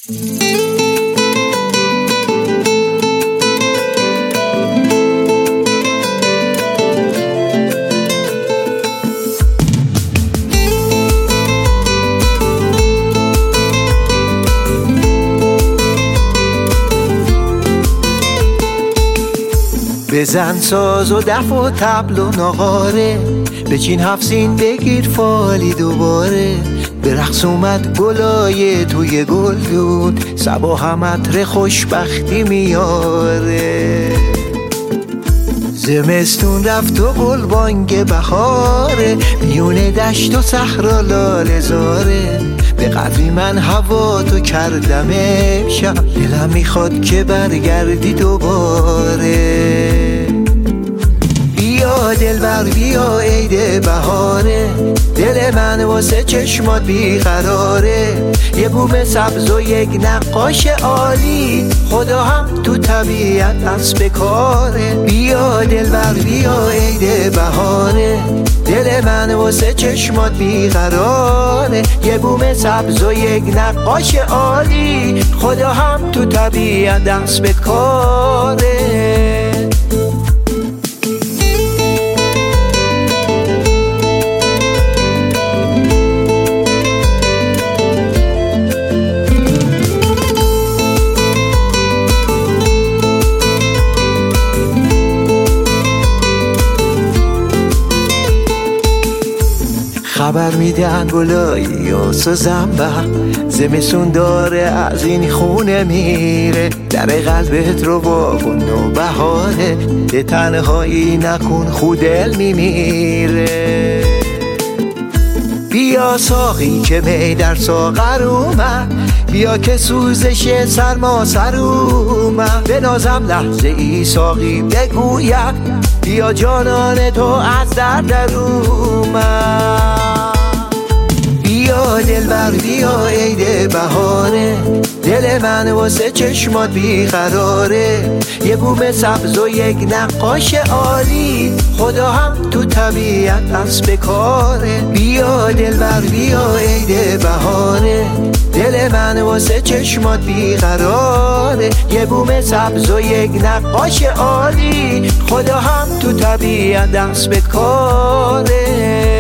بزن ساز و دف و طبل و ناقاره، بچین هفسین بگیر فالی دوباره. به رقص اومد گلای توی گلدون، صبا هم عطر خوشبختی میاره. زمستون رفت و گلبانگ بهاره، میون دشت و صحرا لاله زاره. به قدری من هوا تو کردم امشب، دلم میخواد که برگردی دوباره. بیا دلبر بیا عید بهاره، دل من واسه چشمات بیقراره. یه بوم سبز و یک نقاش عالی، خدا هم تو طبیعت دست کاره. بیا دلبر بیا عید بهاره، دل من واسه چشمات بیقراره. یه بوم سبز و یک نقاش عالی، خدا هم تو طبیعت دست کاره. خبر میدن گلایی و سوزنبه، زمستون داره از این خونه میره. در قلبت رو بابون و بهاره، به تنهایی نکن خودل میمیره. بیا ساقی که می در ساغر اومد، بیا که سوزش سرما سر اومد. به نازم لحظه ای ساقی بگوید، بیا جانان تو از در اومد. بیا دلبر بیا عید بهاره، دل من واسه چشمات بیقراره. یه بوم سبز و یک نقاش عالی، خدا هم تو طبیعت دست کاره. بیا دلبر بیا عید بهاره، دل من واسه چشمات بیقراره. یه بوم سبز و یک نقاش عالی، خدا هم تو طبیعت دست کاره.